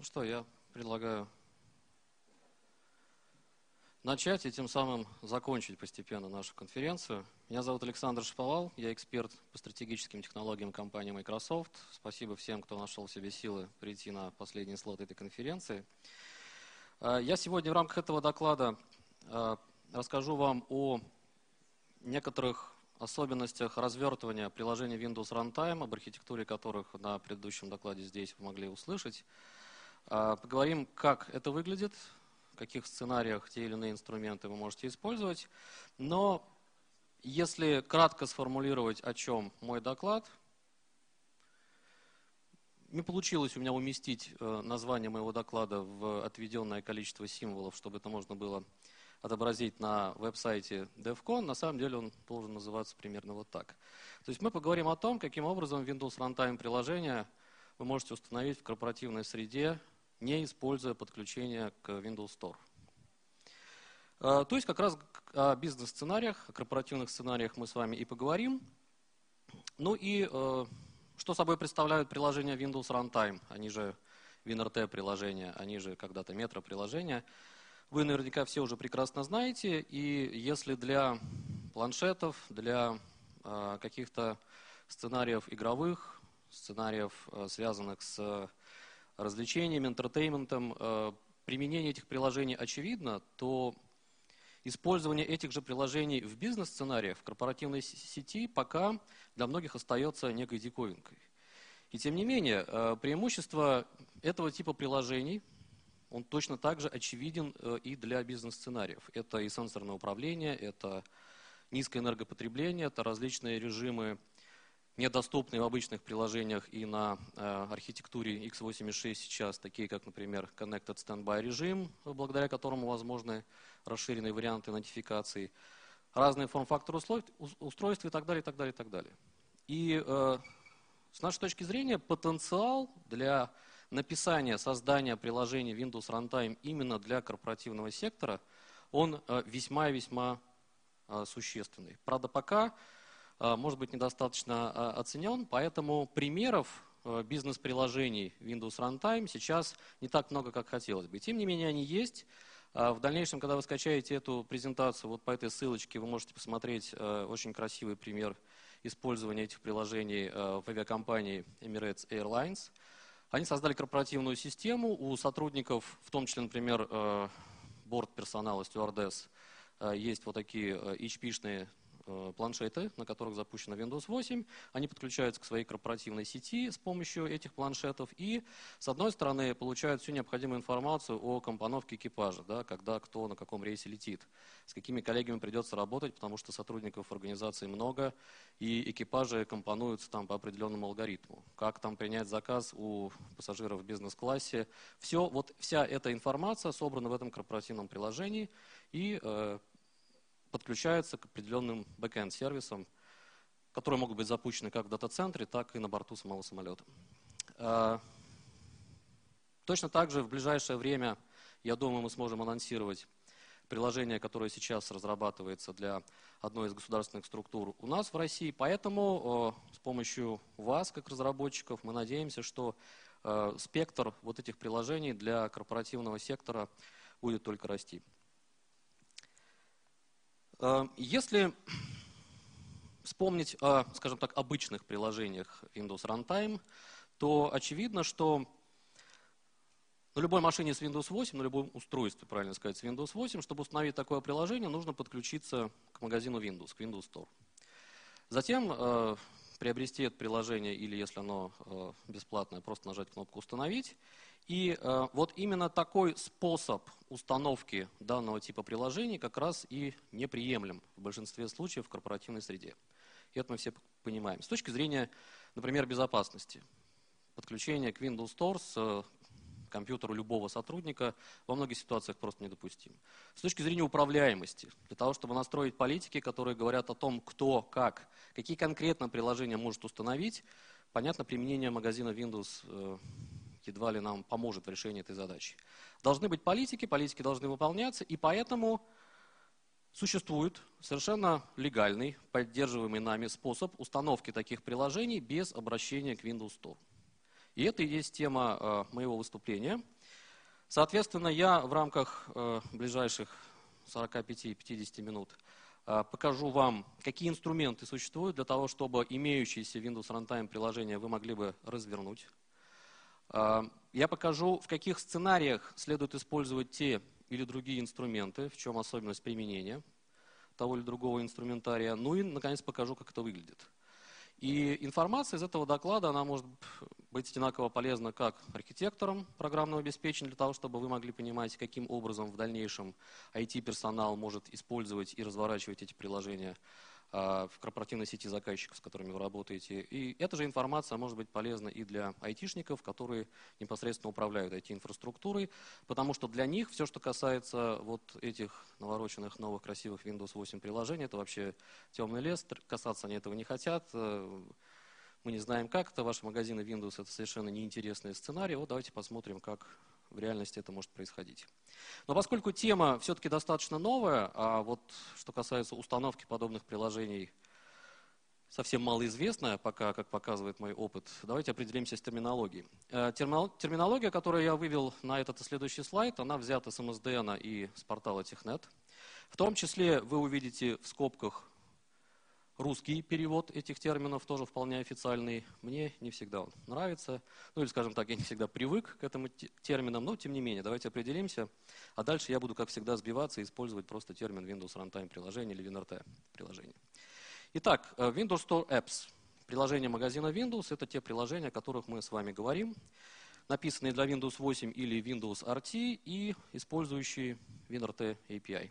Ну что, я предлагаю начать и тем самым закончить постепенно нашу конференцию. Меня зовут Александр Шаповал, я эксперт по стратегическим технологиям компании Microsoft. Спасибо всем, кто нашел в себе силы прийти на последний слот этой конференции. Я сегодня в рамках этого доклада расскажу вам о некоторых особенностях развертывания приложений Windows Runtime, об архитектуре которых на предыдущем докладе здесь вы могли услышать. Поговорим, как это выглядит, в каких сценариях те или иные инструменты вы можете использовать. Но если кратко сформулировать, о чем мой доклад, не получилось у меня уместить название моего доклада в отведенное количество символов, чтобы это можно было отобразить на веб-сайте DevCon. На самом деле он должен называться примерно вот так. То есть мы поговорим о том, каким образом Windows Runtime приложения вы можете установить в корпоративной среде, не используя подключение к Windows Store. То есть как раз о бизнес-сценариях, о корпоративных сценариях мы с вами и поговорим. Ну и что собой представляют приложения Windows Runtime, они же WinRT приложения, они же когда-то Metro приложения. Вы наверняка все уже прекрасно знаете, и если для планшетов, для каких-то сценариев игровых, сценариев, связанных с развлечениями, интертейментом, применение этих приложений очевидно, то использование этих же приложений в бизнес-сценариях, в корпоративной сети пока для многих остается некой диковинкой. И тем не менее, преимущество этого типа приложений, он точно так же очевиден и для бизнес-сценариев. Это и сенсорное управление, это низкое энергопотребление, это различные режимы, недоступные в обычных приложениях и на архитектуре x86 сейчас, такие как, например, Connected Standby режим, благодаря которому возможны расширенные варианты нотификаций, разные форм-факторы устройств и так далее, и так далее, и так далее. И с нашей точки зрения потенциал для написания, создания приложений Windows Runtime именно для корпоративного сектора, он весьма и весьма существенный. Правда, пока может быть недостаточно оценен, поэтому примеров бизнес-приложений Windows Runtime сейчас не так много, как хотелось бы. Тем не менее, они есть. В дальнейшем, когда вы скачаете эту презентацию, вот по этой ссылочке вы можете посмотреть очень красивый пример использования этих приложений в авиакомпании Emirates Airlines. Они создали корпоративную систему, у сотрудников, в том числе, например, борт-персонала, стюардесс, есть вот такие HP-шные планшеты, на которых запущена Windows 8. Они подключаются к своей корпоративной сети с помощью этих планшетов и, с одной стороны, получают всю необходимую информацию о компоновке экипажа, да, когда, кто, на каком рейсе летит, с какими коллегами придется работать, потому что сотрудников организации много, и экипажи компонуются там по определенному алгоритму. Как там принять заказ у пассажиров в бизнес-классе. Вся эта информация собрана в этом корпоративном приложении и подключается к определенным бэкэнд-сервисам, которые могут быть запущены как в дата-центре, так и на борту самого самолета. Точно так же в ближайшее время, я думаю, мы сможем анонсировать приложение, которое сейчас разрабатывается для одной из государственных структур у нас в России. Поэтому с помощью вас, как разработчиков, мы надеемся, что спектр вот этих приложений для корпоративного сектора будет только расти. Если вспомнить о, скажем так, обычных приложениях Windows Runtime, то очевидно, что на любой машине с Windows 8, на любом устройстве, правильно сказать, с Windows 8, чтобы установить такое приложение, нужно подключиться к магазину Windows, к Windows Store. Затем приобрести это приложение, или если оно бесплатное, просто нажать кнопку «Установить». И вот именно такой способ установки данного типа приложений как раз и неприемлем в большинстве случаев в корпоративной среде. И это мы все понимаем. С точки зрения, например, безопасности. Подключение к Windows Store с компьютеру любого сотрудника во многих ситуациях просто недопустимо. С точки зрения управляемости, для того, чтобы настроить политики, которые говорят о том, кто, как, какие конкретно приложения может установить, понятно, применение магазина Windows едва ли нам поможет в решении этой задачи. Должны быть политики, политики должны выполняться, и поэтому существует совершенно легальный, поддерживаемый нами способ установки таких приложений без обращения к Windows Store. И это и есть тема моего выступления. Соответственно, я в рамках ближайших 45-50 минут покажу вам, какие инструменты существуют для того, чтобы имеющиеся Windows Runtime приложения вы могли бы развернуть. Я покажу, в каких сценариях следует использовать те или другие инструменты, в чем особенность применения того или другого инструментария. Ну и, наконец, покажу, как это выглядит. И информация из этого доклада, она может быть одинаково полезна как архитекторам программного обеспечения, для того, чтобы вы могли понимать, каким образом в дальнейшем IT-персонал может использовать и разворачивать эти приложения в корпоративной сети заказчиков, с которыми вы работаете. И эта же информация может быть полезна и для айтишников, которые непосредственно управляют IT-инфраструктурой, потому что для них все, что касается вот этих навороченных новых красивых Windows 8 приложений, это вообще темный лес, касаться они этого не хотят. Мы не знаем, как это, ваши магазины Windows это совершенно неинтересный сценарий. Вот давайте посмотрим, как в реальности это может происходить. Но поскольку тема все-таки достаточно новая, а вот что касается установки подобных приложений, совсем малоизвестная пока, как показывает мой опыт, давайте определимся с терминологией. Терминология, которую я вывел на этот и следующий слайд, она взята с МСДН и с портала Технет. В том числе вы увидите в скобках русский перевод этих терминов, тоже вполне официальный. Мне не всегда он нравится. Ну или, скажем так, я не всегда привык к этим терминам, но тем не менее, давайте определимся. А дальше я буду, как всегда, сбиваться и использовать просто термин Windows Runtime приложение или WinRT приложение. Итак, Windows Store Apps. Приложения магазина Windows – это те приложения, о которых мы с вами говорим, написанные для Windows 8 или Windows RT и использующие WinRT API.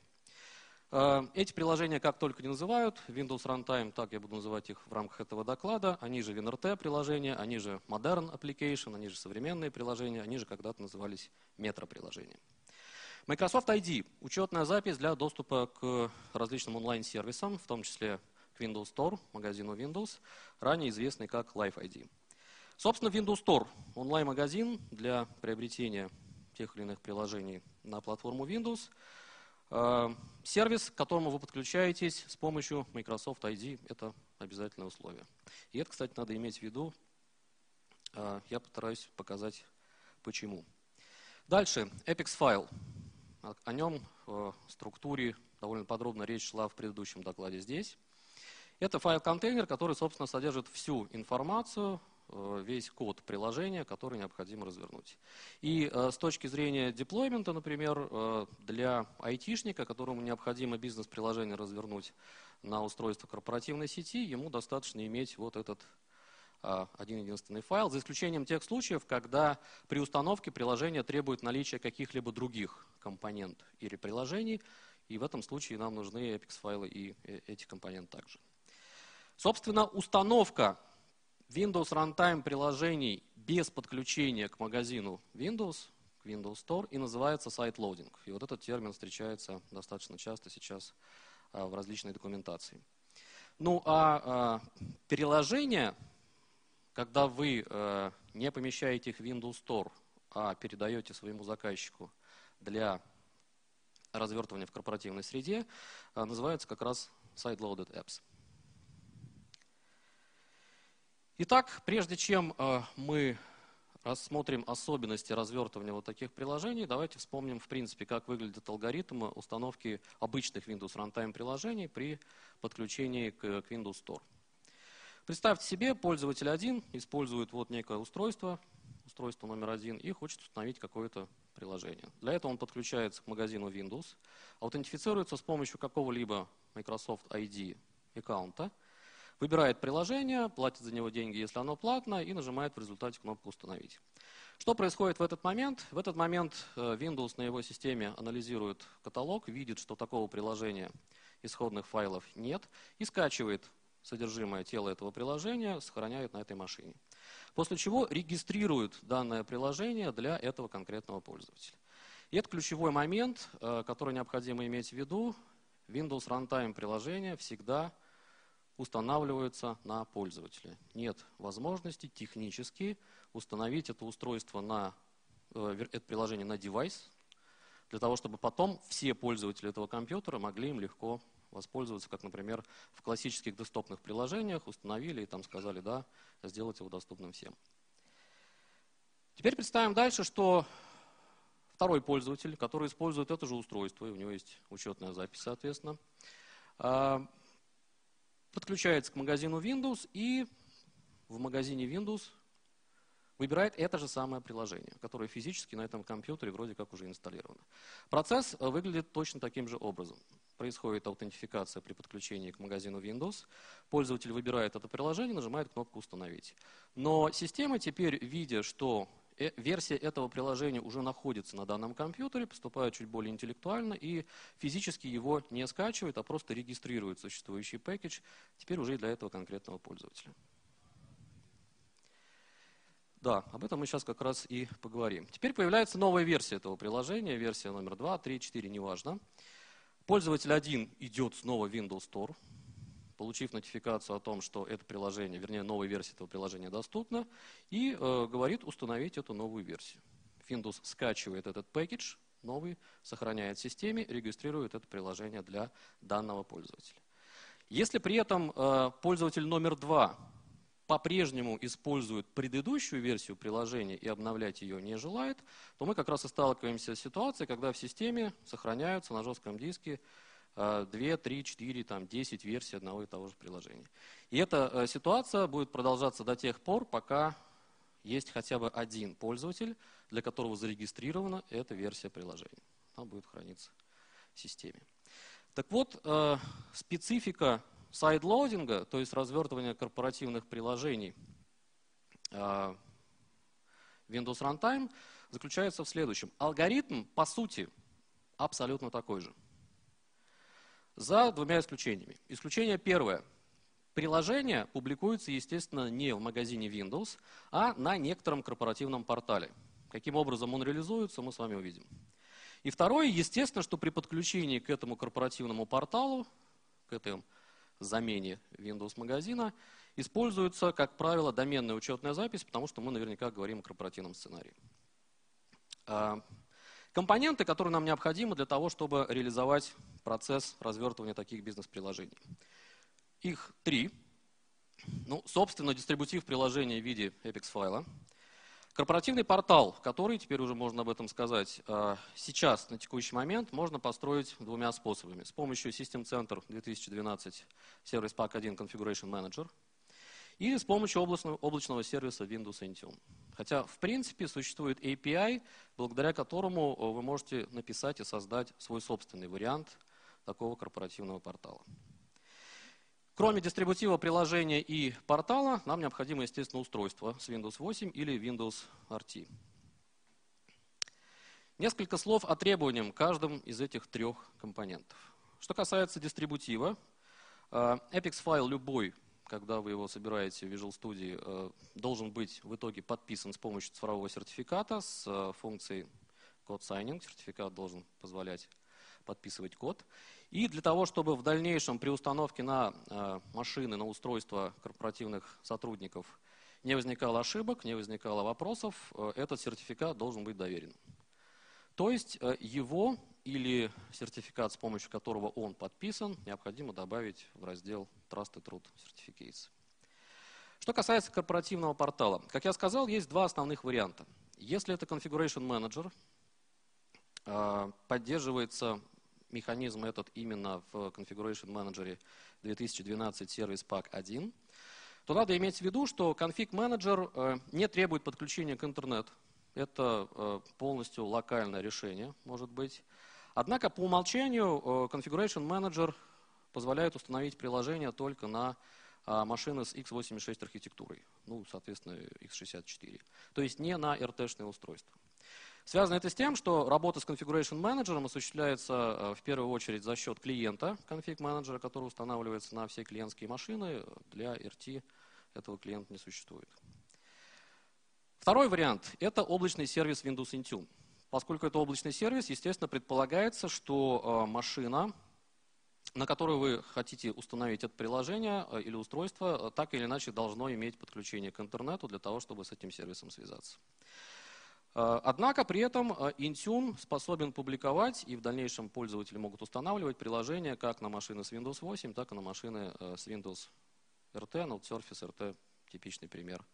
Эти приложения как только не называют, Windows Runtime, так я буду называть их в рамках этого доклада, они же WinRT приложения, они же Modern Application, они же современные приложения, они же когда-то назывались Metro приложения. Microsoft ID – учетная запись для доступа к различным онлайн-сервисам, в том числе к Windows Store, магазину Windows, ранее известный как Live ID. Собственно, Windows Store – онлайн-магазин для приобретения тех или иных приложений на платформу Windows. Сервис, к которому вы подключаетесь с помощью Microsoft ID, это обязательное условие. И это, кстати, надо иметь в виду. Я постараюсь показать, почему. Дальше, Apex File. О нем в структуре довольно подробно речь шла в предыдущем докладе здесь. Это файл-контейнер, который, собственно, содержит всю информацию, весь код приложения, который необходимо развернуть. И с точки зрения деплоймента, например, для айтишника, которому необходимо бизнес-приложение развернуть на устройство корпоративной сети, ему достаточно иметь вот этот один-единственный файл, за исключением тех случаев, когда при установке приложения требует наличия каких-либо других компонентов или приложений, и в этом случае нам нужны Apex-файлы и эти компоненты также. Собственно, установка Windows Runtime приложений без подключения к магазину Windows, к Windows Store, и называется сайт-лоудинг. И вот этот термин встречается достаточно часто сейчас в различной документации. Ну а приложения, когда вы не помещаете их в Windows Store, а передаете своему заказчику для развертывания в корпоративной среде, называются как раз side-loaded apps. Итак, прежде чем мы рассмотрим особенности развертывания вот таких приложений, давайте вспомним, в принципе, как выглядит алгоритм установки обычных Windows Runtime приложений при подключении к Windows Store. Представьте себе, пользователь 1 использует вот некое устройство номер 1, и хочет установить какое-то приложение. Для этого он подключается к магазину Windows, аутентифицируется с помощью какого-либо Microsoft ID аккаунта, выбирает приложение, платит за него деньги, если оно платно, и нажимает в результате кнопку «Установить». Что происходит в этот момент? В этот момент Windows на его системе анализирует каталог, видит, что такого приложения, исходных файлов нет, и скачивает содержимое тела этого приложения, сохраняет на этой машине. После чего регистрирует данное приложение для этого конкретного пользователя. И это ключевой момент, который необходимо иметь в виду. Windows Runtime приложения всегда устанавливаются на пользователя. Нет возможности технически установить это устройство это приложение на девайс, для того, чтобы потом все пользователи этого компьютера могли им легко воспользоваться, как, например, в классических десктопных приложениях установили и там сказали, да, сделать его доступным всем. Теперь представим дальше, что второй пользователь, который использует это же устройство, и у него есть учетная запись, соответственно, подключается к магазину Windows и в магазине Windows выбирает это же самое приложение, которое физически на этом компьютере вроде как уже инсталлировано. Процесс выглядит точно таким же образом. Происходит аутентификация при подключении к магазину Windows. Пользователь выбирает это приложение, нажимает кнопку «Установить». Но система теперь, видя, что версия этого приложения уже находится на данном компьютере, поступает чуть более интеллектуально и физически его не скачивает, а просто регистрирует существующий пакетч, теперь уже и для этого конкретного пользователя. Да, об этом мы сейчас как раз и поговорим. Теперь появляется новая версия этого приложения, версия номер 2, 3, 4, неважно. Пользователь 1 идет снова в Windows Store, получив нотификацию о том, что это приложение, вернее, новая версия этого приложения доступна, и говорит установить эту новую версию. Windows скачивает этот пакетч, новый, сохраняет в системе, регистрирует это приложение для данного пользователя. Если при этом пользователь номер 2 по-прежнему использует предыдущую версию приложения и обновлять ее не желает, то мы как раз и сталкиваемся с ситуацией, когда в системе сохраняются на жестком диске 2, 3, 4, 10 версий одного и того же приложения. И эта ситуация будет продолжаться до тех пор, пока есть хотя бы один пользователь, для которого зарегистрирована эта версия приложения. Она будет храниться в системе. Так вот, специфика сайдлоудинга, то есть развертывания корпоративных приложений Windows Runtime, заключается в следующем. Алгоритм, по сути, абсолютно такой же. За двумя исключениями. Исключение первое. Приложение публикуется, естественно, не в магазине Windows, а на некотором корпоративном портале. Каким образом он реализуется, мы с вами увидим. И второе, естественно, что при подключении к этому корпоративному порталу, к этой замене Windows магазина, используется, как правило, доменная учетная запись, потому что мы наверняка говорим о корпоративном сценарии. Компоненты, которые нам необходимы для того, чтобы реализовать процесс развертывания таких бизнес-приложений. Их 3. Собственно, дистрибутив приложения в виде Apex-файла. Корпоративный портал, который, теперь уже можно об этом сказать, сейчас, на текущий момент, можно построить двумя способами. С помощью System Center 2012 Service Pack 1 Configuration Manager или с помощью облачного сервиса Windows Intune. Хотя, в принципе, существует API, благодаря которому вы можете написать и создать свой собственный вариант такого корпоративного портала. Кроме дистрибутива приложения и портала, нам необходимо, естественно, устройство с Windows 8 или Windows RT. Несколько слов о требованиях каждым из этих 3 компонентов. Что касается дистрибутива, Apex-файл любой, когда вы его собираете в Visual Studio, должен быть в итоге подписан с помощью цифрового сертификата с функцией Code Signing. Сертификат должен позволять подписывать код. И для того, чтобы в дальнейшем при установке на машины, на устройства корпоративных сотрудников не возникало ошибок, не возникало вопросов, этот сертификат должен быть доверен. То есть его или сертификат, с помощью которого он подписан, необходимо добавить в раздел Trusted Root Certificates. Что касается корпоративного портала, как я сказал, есть 2 основных варианта. Если это Configuration Manager, поддерживается механизм этот именно в Configuration Manager 2012 Service Pack 1, то надо иметь в виду, что Config Manager не требует подключения к интернету. Это полностью локальное решение, может быть. Однако по умолчанию Configuration Manager позволяет установить приложение только на машины с x86 архитектурой, соответственно, x64. То есть не на RT-шные устройства. Связано это с тем, что работа с Configuration Manager осуществляется в первую очередь за счет клиента Config Manager, который устанавливается на все клиентские машины. Для RT этого клиента не существует. Второй вариант – это облачный сервис Windows Intune. Поскольку это облачный сервис, естественно, предполагается, что машина, на которую вы хотите установить это приложение или устройство, так или иначе должно иметь подключение к интернету для того, чтобы с этим сервисом связаться. Однако при этом Intune способен публиковать, и в дальнейшем пользователи могут устанавливать приложения как на машины с Windows 8, так и на машины с Windows RT, Surface RT, типичный пример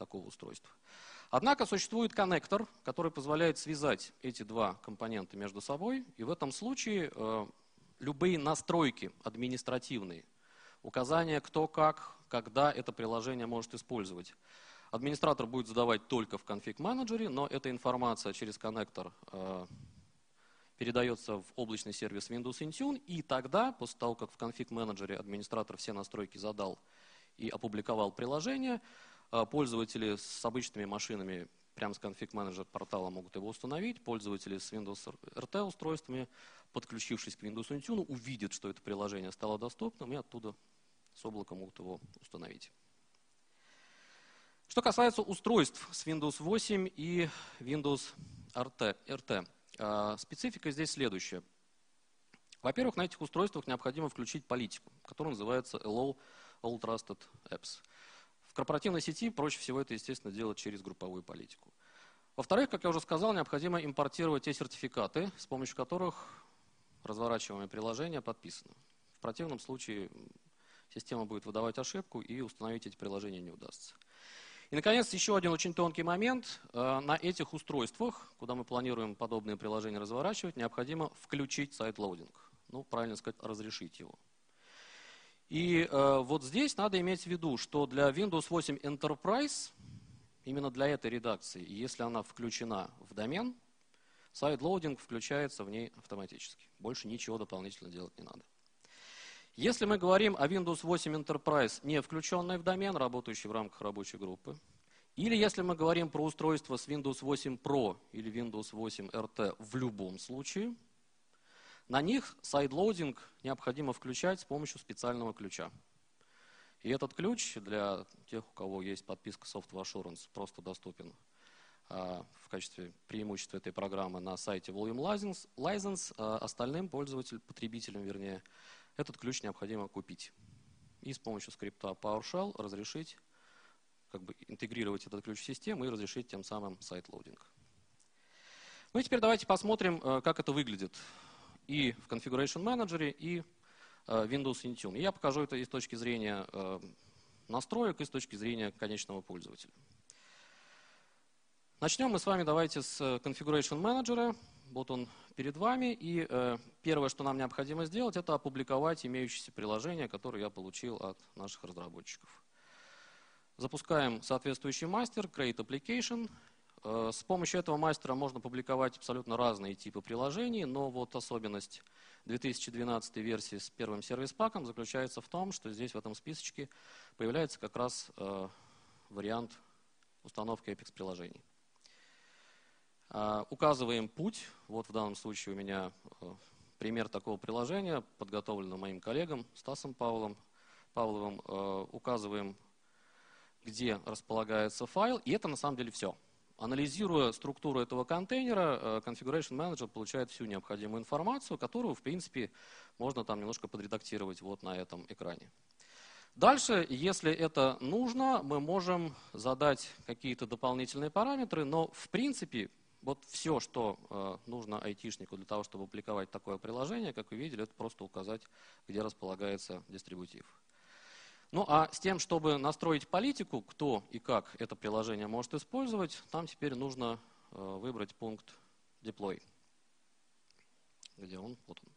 такого устройства. Однако существует коннектор, который позволяет связать эти два компонента между собой, и в этом случае любые настройки административные, указания, кто как, когда это приложение может использовать, администратор будет задавать только в конфиг-менеджере, но эта информация через коннектор передается в облачный сервис Windows Intune, и тогда, после того, как в конфиг-менеджере администратор все настройки задал и опубликовал приложение, пользователи с обычными машинами прямо с конфиг-менеджер портала могут его установить, пользователи с Windows RT устройствами, подключившись к Windows Intune, увидят, что это приложение стало доступным, и оттуда с облака могут его установить. Что касается устройств с Windows 8 и Windows RT, специфика здесь следующая. Во-первых, на этих устройствах необходимо включить политику, которая называется Allow All Trusted Apps. В корпоративной сети проще всего это, естественно, делать через групповую политику. Во-вторых, как я уже сказал, необходимо импортировать те сертификаты, с помощью которых разворачиваемое приложение подписано. В противном случае система будет выдавать ошибку, и установить эти приложения не удастся. И, наконец, еще один очень тонкий момент. На этих устройствах, куда мы планируем подобные приложения разворачивать, необходимо включить сайт-лоудинг. Ну, правильно сказать, разрешить его. И вот здесь надо иметь в виду, что для Windows 8 Enterprise, именно для этой редакции, если она включена в домен, сайт-лоудинг включается в ней автоматически. Больше ничего дополнительно делать не надо. Если мы говорим о Windows 8 Enterprise, не включенной в домен, работающей в рамках рабочей группы, или если мы говорим про устройство с Windows 8 Pro или Windows 8 RT в любом случае, на них сайд-лоудинг необходимо включать с помощью специального ключа. И этот ключ для тех, у кого есть подписка Software Assurance, просто доступен в качестве преимущества этой программы на сайте Volume License. Остальным потребителям, вернее, этот ключ необходимо купить. И с помощью скрипта PowerShell разрешить, интегрировать этот ключ в систему и разрешить тем самым сайт-лоудинг. Ну и теперь давайте посмотрим, как это выглядит и в Configuration Manager, и Windows Intune. И я покажу это и с точки зрения настроек, и с точки зрения конечного пользователя. Начнем мы с вами давайте с Configuration Manager. Вот он перед вами. И первое, что нам необходимо сделать, это опубликовать имеющиеся приложения, которые я получил от наших разработчиков. Запускаем соответствующий мастер, Create Application. С помощью этого мастера можно публиковать абсолютно разные типы приложений, но вот особенность 2012 версии с первым сервис-паком заключается в том, что здесь в этом списочке появляется как раз вариант установки Apex-приложений. Указываем путь. Вот в данном случае у меня пример такого приложения, подготовленного моим коллегам Стасом Павловым. Указываем, где располагается файл, и это на самом деле все. Анализируя структуру этого контейнера, Configuration Manager получает всю необходимую информацию, которую, в принципе, можно там немножко подредактировать вот на этом экране. Дальше, если это нужно, мы можем задать какие-то дополнительные параметры, но, в принципе, вот все, что нужно айтишнику для того, чтобы публиковать такое приложение, как вы видели, это просто указать, где располагается дистрибутив. Ну а с тем, чтобы настроить политику, кто и как это приложение может использовать, нам теперь нужно выбрать пункт Deploy. Где он? Вот он.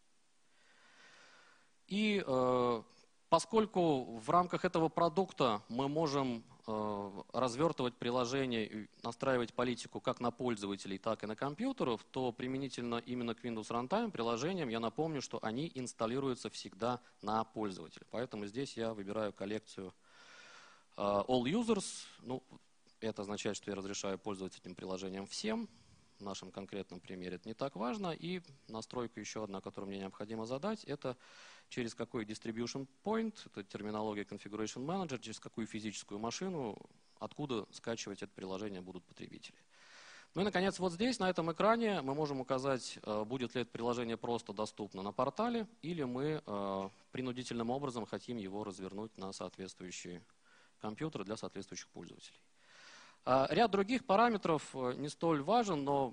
И поскольку в рамках этого продукта мы можем развертывать приложение и настраивать политику как на пользователей, так и на компьютеров, то применительно именно к Windows Runtime приложениям я напомню, что они инсталируются всегда на пользователя. Поэтому здесь я выбираю коллекцию All Users. Ну, это означает, что я разрешаю пользоваться этим приложением всем. В нашем конкретном примере это не так важно. И настройка еще одна, которую мне необходимо задать, это через какой distribution point, это терминология Configuration Manager, через какую физическую машину, откуда скачивать это приложение будут потребители. Ну и, наконец, вот здесь, на этом экране, мы можем указать, будет ли это приложение просто доступно на портале, или мы принудительным образом хотим его развернуть на соответствующие компьютеры для соответствующих пользователей. Ряд других параметров не столь важен, но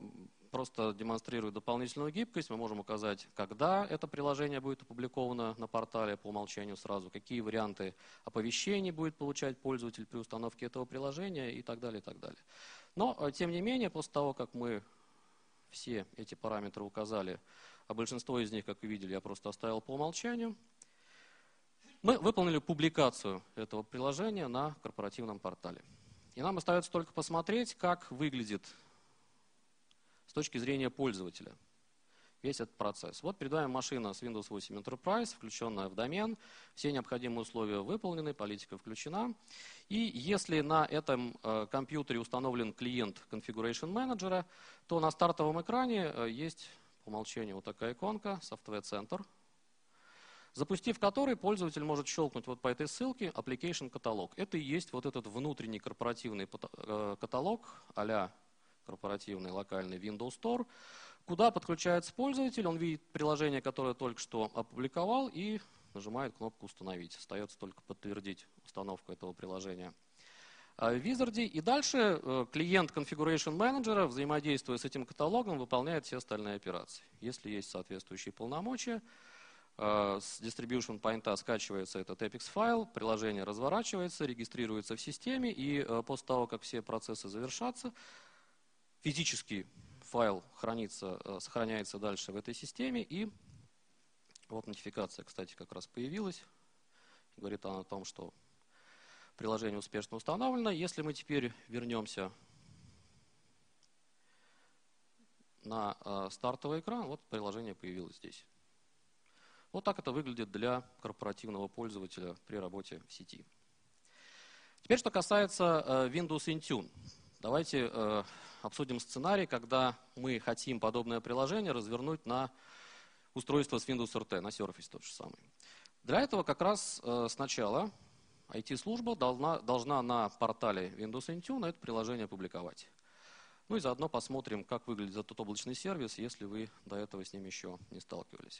просто демонстрирует дополнительную гибкость. Мы можем указать, когда это приложение будет опубликовано на портале по умолчанию сразу, какие варианты оповещений будет получать пользователь при установке этого приложения и так далее, и так далее. Но, тем не менее, после того, как мы все эти параметры указали, а большинство из них, как вы видели, я просто оставил по умолчанию, мы выполнили публикацию этого приложения на корпоративном портале. И нам остается только посмотреть, как выглядит с точки зрения пользователя весь этот процесс. Вот перед вами машина с Windows 8 Enterprise, включенная в домен. Все необходимые условия выполнены, политика включена. И если на этом компьютере установлен клиент Configuration Manager, то на стартовом экране есть по умолчанию вот такая иконка Software Center, запустив который, пользователь может щелкнуть вот по этой ссылке Application Catalog. Это и есть вот этот внутренний корпоративный каталог а-ля корпоративный локальный Windows Store, куда подключается пользователь, он видит приложение, которое только что опубликовал, и нажимает кнопку «Установить». Остается только подтвердить установку этого приложения в Wizard. И дальше клиент Configuration Manager, взаимодействуя с этим каталогом, выполняет все остальные операции. Если есть соответствующие полномочия, с distribution point скачивается этот Apex файл, приложение разворачивается, регистрируется в системе, и после того, как все процессы завершатся, физический файл сохраняется дальше в этой системе, и вот нотификация, кстати, как раз появилась. Говорит она о том, что приложение успешно установлено. Если мы теперь вернемся на стартовый экран, вот приложение появилось здесь. Вот так это выглядит для корпоративного пользователя при работе в сети. Теперь, что касается Windows Intune. Давайте обсудим сценарий, когда мы хотим подобное приложение развернуть на устройство с Windows RT, на Surface тот же самый. Для этого как раз сначала IT-служба должна на портале Windows Intune это приложение опубликовать. Ну и заодно посмотрим, как выглядит этот облачный сервис, если вы до этого с ним еще не сталкивались.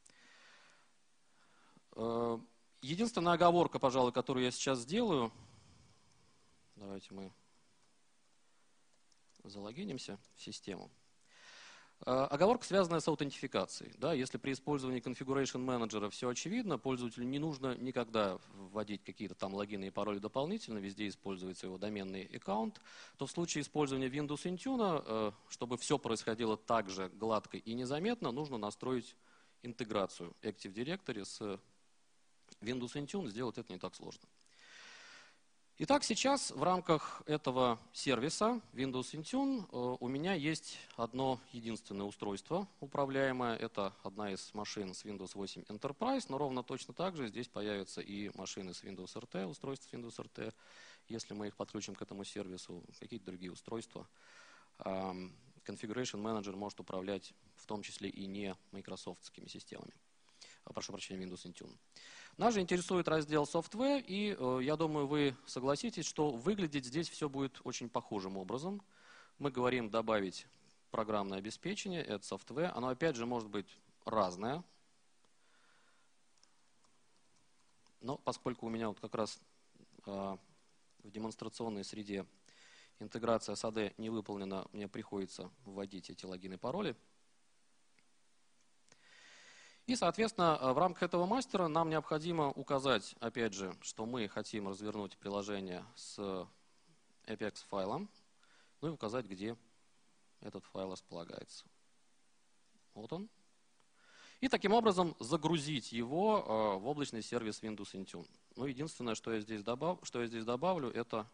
Единственная оговорка, пожалуй, которую я сейчас сделаю, давайте мы залогинимся в систему. Оговорка, связанная с аутентификацией. Да, если при использовании Configuration Manager все очевидно, пользователю не нужно никогда вводить какие-то там логины и пароли дополнительно, везде используется его доменный аккаунт, то в случае использования Windows Intune, чтобы все происходило так же гладко и незаметно, нужно настроить интеграцию Active Directory с Windows Intune. Сделать это не так сложно. Итак, сейчас в рамках этого сервиса Windows Intune у меня есть одно единственное устройство управляемое. Это одна из машин с Windows 8 Enterprise, но ровно точно так же здесь появятся и машины с Windows RT, устройства с Windows RT, если мы их подключим к этому сервису, какие-то другие устройства. Configuration Manager может управлять в том числе и не майкрософтскими системами. Прошу прощения, Windows Intune. Нас же интересует раздел Software, и я думаю, вы согласитесь, что выглядеть здесь все будет очень похожим образом. Мы говорим добавить программное обеспечение, это Software. Оно опять же может быть разное. Но поскольку у меня вот как раз в демонстрационной среде интеграция с AD не выполнена, мне приходится вводить эти логины и пароли. И, соответственно, в рамках этого мастера нам необходимо указать, опять же, что мы хотим развернуть приложение с Apex файлом, ну и указать, где этот файл располагается. Вот он. И таким образом загрузить его в облачный сервис Windows Intune. Ну, единственное, что я здесь добавлю, это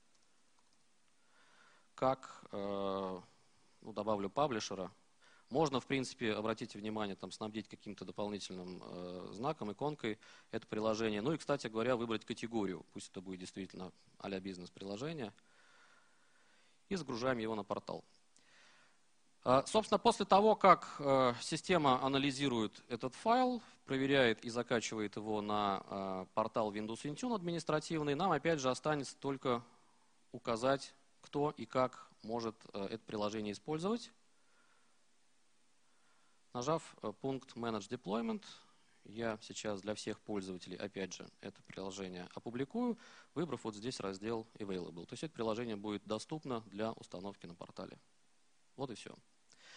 как добавлю паблишера. Можно, в принципе, обратите внимание, там, снабдить каким-то дополнительным знаком, иконкой это приложение. Ну и, кстати говоря, выбрать категорию. Пусть это будет действительно а-ля бизнес-приложение. И загружаем его на портал. Собственно, после того, как система анализирует этот файл, проверяет и закачивает его на портал Windows Intune административный, нам опять же останется только указать, кто и как может это приложение использовать. Нажав пункт Manage Deployment, я сейчас для всех пользователей, опять же, это приложение опубликую, выбрав вот здесь раздел Available. То есть это приложение будет доступно для установки на портале. Вот и все.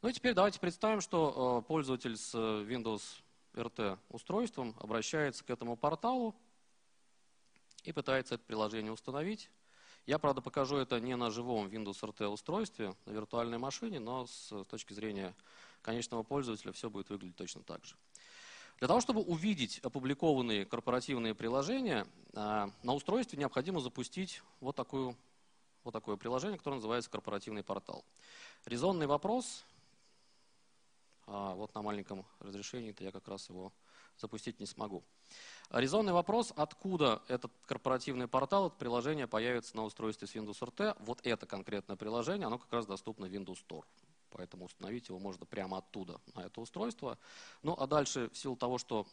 Ну и теперь давайте представим, что пользователь с Windows RT устройством обращается к этому порталу и пытается это приложение установить. Я, правда, покажу это не на живом Windows RT устройстве, на виртуальной машине, но с точки зрения конечного пользователя все будет выглядеть точно так же. Для того, чтобы увидеть опубликованные корпоративные приложения, на устройстве необходимо запустить вот такое приложение, которое называется «Корпоративный портал». Резонный вопрос, вот на маленьком разрешении-то я как раз его запустить не смогу. Резонный вопрос, откуда этот корпоративный портал, это приложение появится на устройстве с Windows RT. Вот это конкретное приложение, оно как раз доступно в Windows Store. Поэтому установить его можно прямо оттуда, на это устройство. Ну а дальше, в силу того, что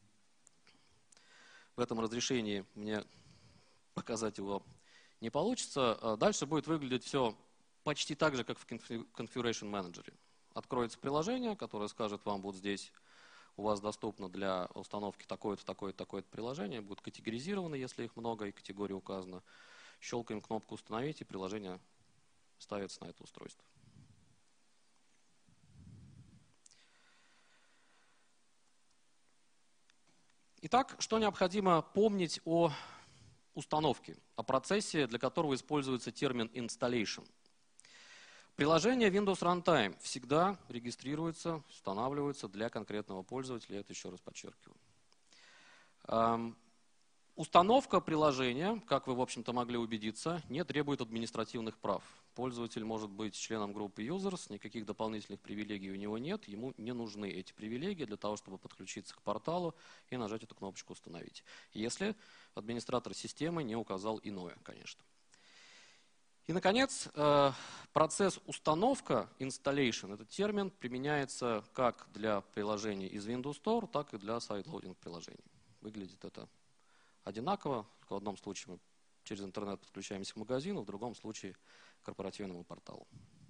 в этом разрешении мне показать его не получится, дальше будет выглядеть все почти так же, как в Configuration Manager. Откроется приложение, которое скажет вам, вот здесь у вас доступно для установки такое-то, такое-то, такое-то приложение, будет категоризировано, если их много, и категория указана. Щелкаем кнопку «Установить», и приложение ставится на это устройство. Итак, что необходимо помнить о установке, о процессе, для которого используется термин installation. Приложение Windows Runtime всегда регистрируется, устанавливается для конкретного пользователя, я это еще раз подчеркиваю. Установка приложения, как вы, в общем-то, могли убедиться, не требует административных прав. Пользователь может быть членом группы users, никаких дополнительных привилегий у него нет, ему не нужны эти привилегии для того, чтобы подключиться к порталу и нажать эту кнопочку «Установить». Если администратор системы не указал иное, конечно. И, наконец, процесс установка, installation, этот термин применяется как для приложений из Windows Store, так и для сайд-лоудинг приложений. Выглядит это одинаково, только в одном случае мы через интернет подключаемся к магазину, в другом случае к корпоративному порталу.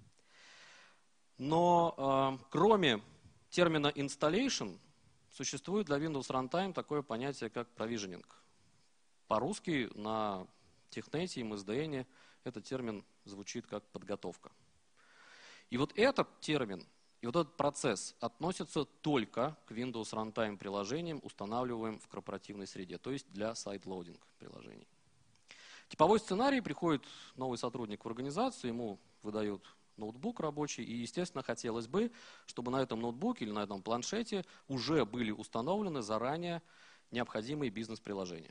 Но кроме термина installation, существует для Windows Runtime такое понятие, как provisioning. По-русски на Технете и MSDN этот термин звучит как подготовка. И вот этот термин, и вот этот процесс относится только к Windows Runtime приложениям, устанавливаемым в корпоративной среде, то есть для сайд-лоудинг приложений. Типовой сценарий: приходит новый сотрудник в организацию, ему выдают ноутбук рабочий, и, естественно, хотелось бы, чтобы на этом ноутбуке или на этом планшете уже были установлены заранее необходимые бизнес-приложения.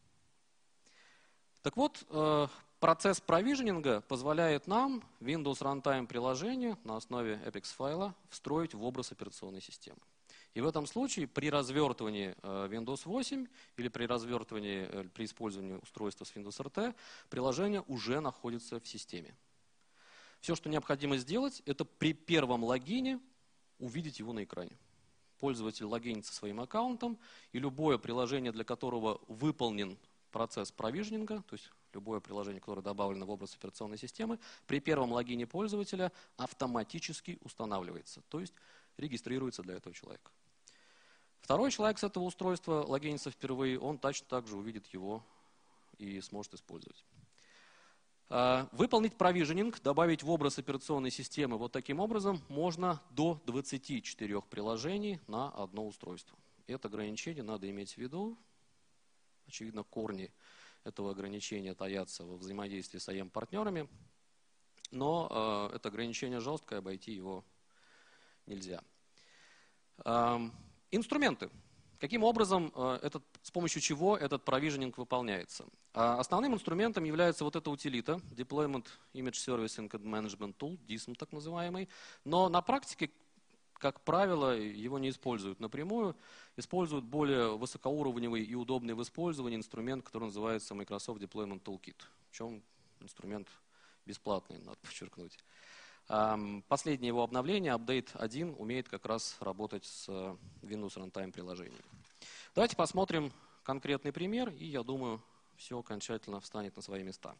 Так вот, процесс провижнинга позволяет нам Windows Runtime приложение на основе Apex файла встроить в образ операционной системы. И в этом случае при развертывании Windows 8 или при использовании устройства с Windows RT приложение уже находится в системе. Все, что необходимо сделать, это при первом логине увидеть его на экране. Пользователь логинится своим аккаунтом, и любое приложение, для которого выполнен процесс провижнинга, то есть любое приложение, которое добавлено в образ операционной системы, при первом логине пользователя автоматически устанавливается, то есть регистрируется для этого человека. Второй человек с этого устройства логинится впервые, он точно так же увидит его и сможет использовать. Выполнить провижнинг, добавить в образ операционной системы вот таким образом можно до 24 приложений на одно устройство. Это ограничение надо иметь в виду. Очевидно, корни этого ограничения таятся во взаимодействии с IM-партнерами, но это ограничение жесткое, обойти его нельзя. Инструменты. Каким образом, с помощью чего этот провижнинг выполняется? Основным инструментом является вот эта утилита, Deployment Image Servicing and Management Tool, DISM так называемый, но на практике, как правило, его не используют напрямую, используют более высокоуровневый и удобный в использовании инструмент, который называется Microsoft Deployment Toolkit. Причем инструмент бесплатный, надо подчеркнуть. Последнее его обновление, Update 1, умеет как раз работать с Windows Runtime приложением. Давайте посмотрим конкретный пример, и я думаю, все окончательно встанет на свои места.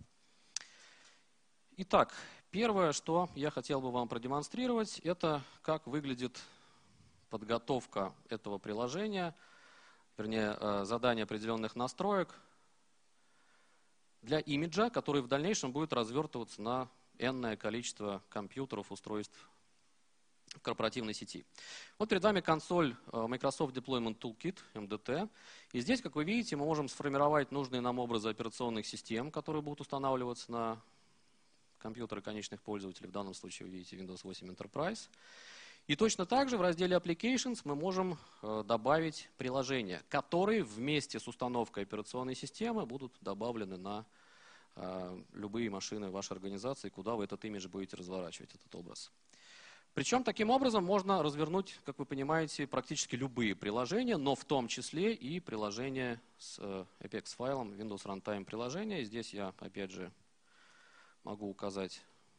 Итак, первое, что я хотел бы вам продемонстрировать, это как выглядит подготовка этого приложения, вернее, задание определенных настроек для имиджа, который в дальнейшем будет развертываться на энное количество компьютеров, устройств корпоративной сети. Вот перед вами консоль Microsoft Deployment Toolkit, MDT. И здесь, как вы видите, мы можем сформировать нужные нам образы операционных систем, которые будут устанавливаться на компьютеры конечных пользователей. В данном случае вы видите Windows 8 Enterprise. И точно так же в разделе Applications мы можем добавить приложения, которые вместе с установкой операционной системы будут добавлены на любые машины вашей организации, куда вы этот имидж будете разворачивать, этот образ. Причем таким образом можно развернуть, как вы понимаете, практически любые приложения, но в том числе и приложения с Apex-файлом, Windows Runtime приложения. Здесь я, опять же, могу указать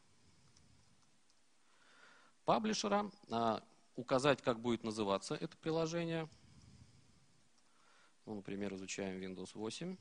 паблишера, указать, как будет называться это приложение. Ну, например, изучаем Windows 8.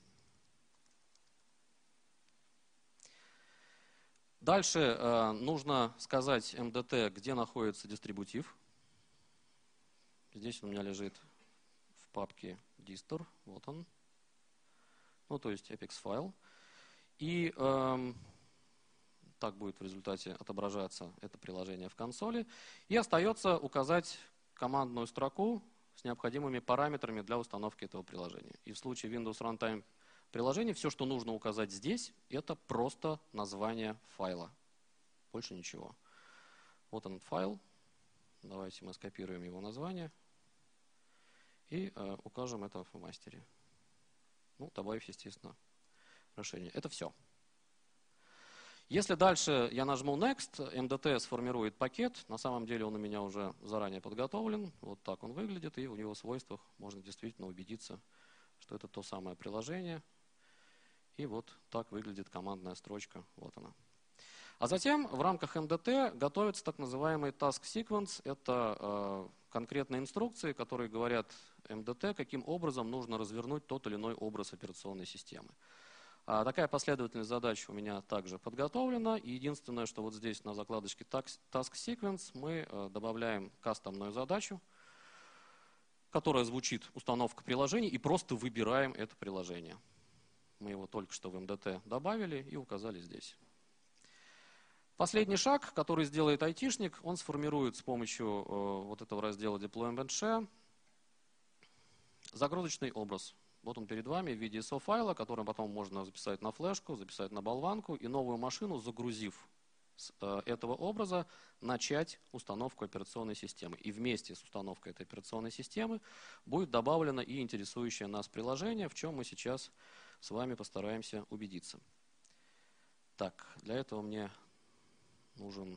Дальше нужно сказать MDT, где находится дистрибутив. Здесь он у меня лежит в папке distr, вот он. Ну, то есть Apex файл. И так будет в результате отображаться это приложение в консоли. И остается указать командную строку с необходимыми параметрами для установки этого приложения. И в случае Windows Runtime приложения все, что нужно указать здесь, это просто название файла. Больше ничего. Вот он файл. Давайте мы скопируем его название и укажем это в мастере. Ну, добавив, естественно, решение. Это все. Если дальше я нажму Next, MDT сформирует пакет. На самом деле он у меня уже заранее подготовлен. Вот так он выглядит, и в его свойствах можно действительно убедиться, что это то самое приложение. И вот так выглядит командная строчка. Вот она. А затем в рамках MDT готовится так называемый Task Sequence. Это конкретные инструкции, которые говорят MDT, каким образом нужно развернуть тот или иной образ операционной системы. Такая последовательность задач у меня также подготовлена. И единственное, что вот здесь на закладочке Task Sequence мы добавляем кастомную задачу, которая звучит установка приложений, и просто выбираем это приложение. Мы его только что в MDT добавили и указали здесь. Последний шаг, который сделает айтишник, он сформирует с помощью вот этого раздела Deployment Share загрузочный образ. Вот он перед вами в виде ISO файла, который потом можно записать на флешку, записать на болванку и новую машину, загрузив с этого образа, начать установку операционной системы. И вместе с установкой этой операционной системы будет добавлено и интересующее нас приложение, в чем мы сейчас с вами постараемся убедиться. Так, для этого мне нужна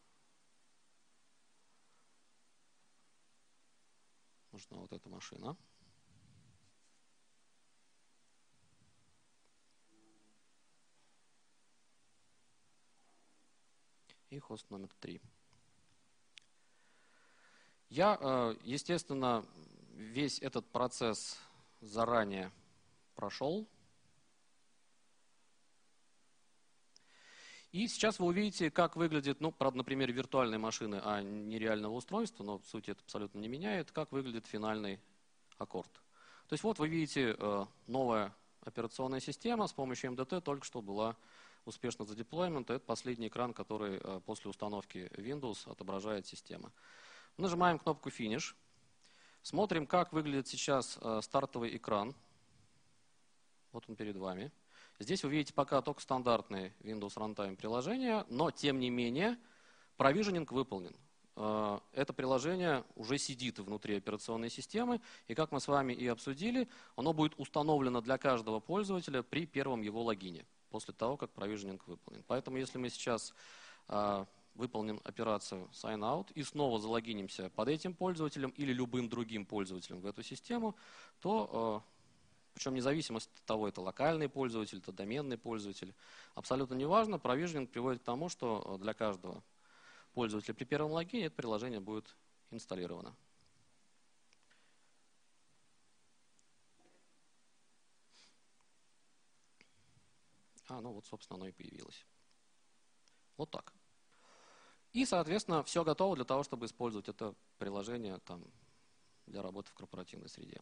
вот эта машина. И хост номер 3. Я, естественно, весь этот процесс заранее прошел. И сейчас вы увидите, как выглядит, ну, правда, например, виртуальной машины, а не реального устройства, но в сути это абсолютно не меняет, как выглядит финальный аккорд. То есть вот вы видите новая операционная система с помощью MDT только что была успешно задеплоймент. Это последний экран, который после установки Windows отображает система. Нажимаем кнопку Finish. Смотрим, как выглядит сейчас стартовый экран. Вот он перед вами. Здесь вы видите пока только стандартные Windows Runtime приложения, но тем не менее провиженинг выполнен. Это приложение уже сидит внутри операционной системы, и как мы с вами и обсудили, оно будет установлено для каждого пользователя при первом его логине, после того, как провиженинг выполнен. Поэтому если мы сейчас выполним операцию Sign Out и снова залогинимся под этим пользователем или любым другим пользователем в эту систему, то, причем независимо от того, это локальный пользователь, это доменный пользователь, абсолютно неважно, провиженинг приводит к тому, что для каждого пользователя при первом логине это приложение будет инсталлировано. Ну вот, собственно, оно и появилось. Вот так. И, соответственно, все готово для того, чтобы использовать это приложение там, для работы в корпоративной среде.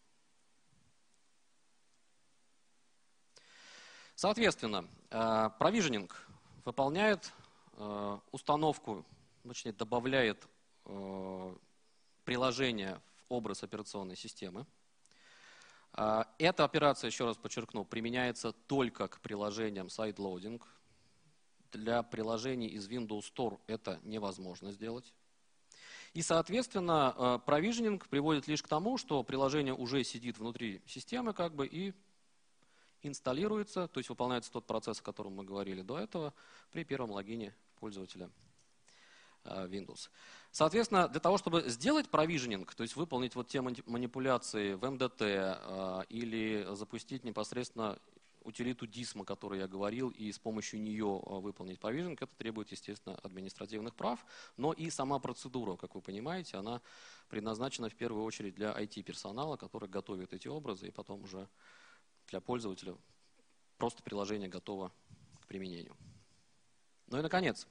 Соответственно, провиженинг выполняет установку, точнее, добавляет приложение в образ операционной системы. Эта операция, еще раз подчеркну, применяется только к приложениям sideloading. Для приложений из Windows Store это невозможно сделать. И, соответственно, провиженинг приводит лишь к тому, что приложение уже сидит внутри системы и инсталируется, то есть выполняется тот процесс, о котором мы говорили до этого, при первом логине пользователя Windows. Соответственно, для того, чтобы сделать провиженинг, то есть выполнить вот те манипуляции в МДТ или запустить непосредственно утилиту DISM, о которой я говорил, и с помощью нее выполнить провиженинг, это требует, естественно, административных прав, но и сама процедура, как вы понимаете, она предназначена в первую очередь для IT-персонала, который готовит эти образы, и потом уже для пользователя просто приложение готово к применению. Ну и, наконец,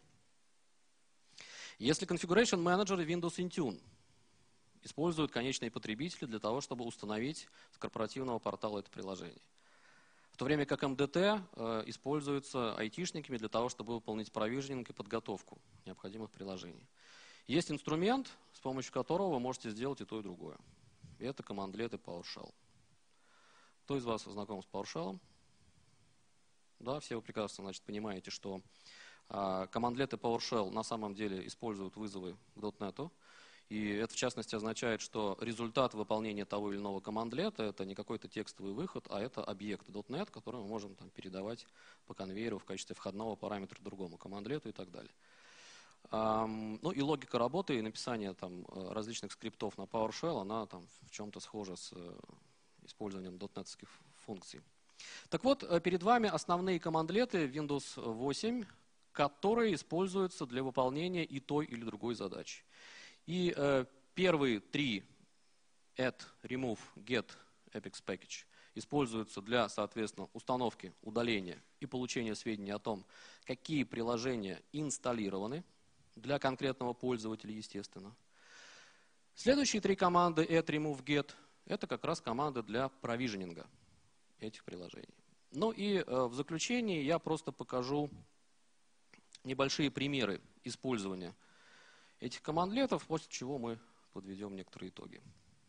если Configuration Manager и Windows Intune используют конечные потребители для того, чтобы установить с корпоративного портала это приложение, в то время как МДТ используется айтишниками для того, чтобы выполнить провиженинг и подготовку необходимых приложений. Есть инструмент, с помощью которого вы можете сделать и то, и другое. И это командлеты PowerShell. Кто из вас знаком с PowerShell? Да, все вы прекрасно, значит, понимаете, что командлеты PowerShell на самом деле используют вызовы к .NET. И это, в частности, означает, что результат выполнения того или иного командлета — это не какой-то текстовый выход, а это объект .NET, который мы можем передавать по конвейеру в качестве входного параметра другому командлету и так далее. Ну и логика работы и написание различных скриптов на PowerShell, она в чем-то схожа с использованием .NET-ских функций. Так вот, перед вами основные командлеты Windows 8, которые используются для выполнения и той или другой задачи. И первые три add, remove, get, apex package используются для, соответственно, установки, удаления и получения сведений о том, какие приложения инсталлированы для конкретного пользователя, естественно. Следующие три команды add, remove, get это как раз команды для провиженинга этих приложений. Ну и в заключении я просто покажу небольшие примеры использования этих командлетов, после чего мы подведем некоторые итоги.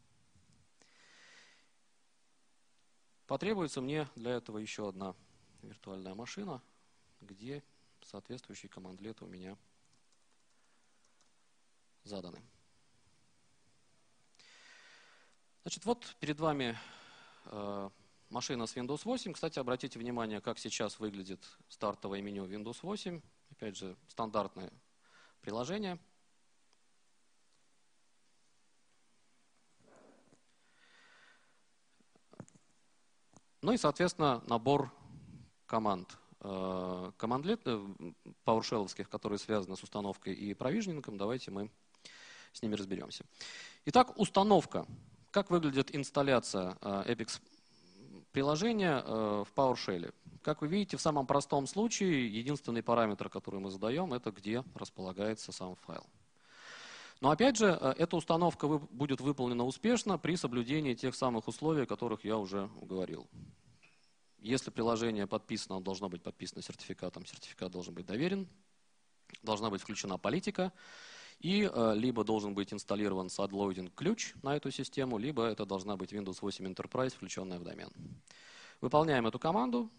Потребуется мне для этого еще одна виртуальная машина, где соответствующие командлеты у меня заданы. Значит, вот перед вами машина с Windows 8. Кстати, обратите внимание, как сейчас выглядит стартовое меню Windows 8. Опять же, стандартное приложение. Ну и, соответственно, набор команд. Командлеты PowerShell-овских, которые связаны с установкой и провиженингом, давайте мы с ними разберемся. Итак, установка. Как выглядит инсталляция Apex приложения в PowerShell? Как вы видите, в самом простом случае единственный параметр, который мы задаем, это где располагается сам файл. Но опять же, эта установка будет выполнена успешно при соблюдении тех самых условий, о которых я уже говорил. Если приложение подписано, оно должно быть подписано сертификатом, сертификат должен быть доверен, должна быть включена политика, и либо должен быть инсталлирован sideloading ключ на эту систему, либо это должна быть Windows 8 Enterprise, включенная в домен. Выполняем эту команду.